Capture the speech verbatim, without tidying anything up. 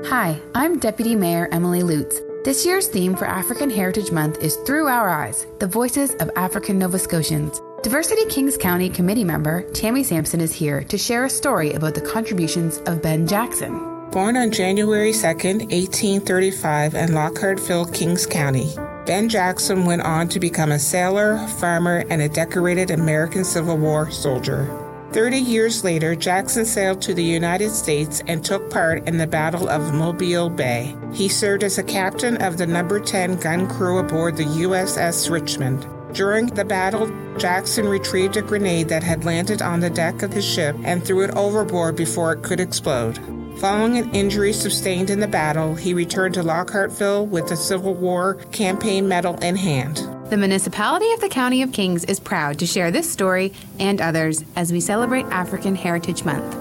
Hi, I'm Deputy Mayor Emily Lutz. This year's theme for African Heritage Month is Through Our Eyes, the Voices of African Nova Scotians. Diversity Kings County Committee member Tammy Sampson is here to share a story about the contributions of Ben Jackson. Born on January second, eighteen thirty-five in Lockhartville, Kings County, Ben Jackson went on to become a sailor, farmer, and a decorated American Civil War soldier. Thirty years later, Jackson sailed to the United States and took part in the Battle of Mobile Bay. He served as a captain of the number ten gun crew aboard the U S S Richmond. During the battle, Jackson retrieved a grenade that had landed on the deck of his ship and threw it overboard before it could explode. Following an injury sustained in the battle, he returned to Lockhartville with the Civil War Campaign Medal in hand. The municipality of the County of Kings is proud to share this story and others as we celebrate African Heritage Month.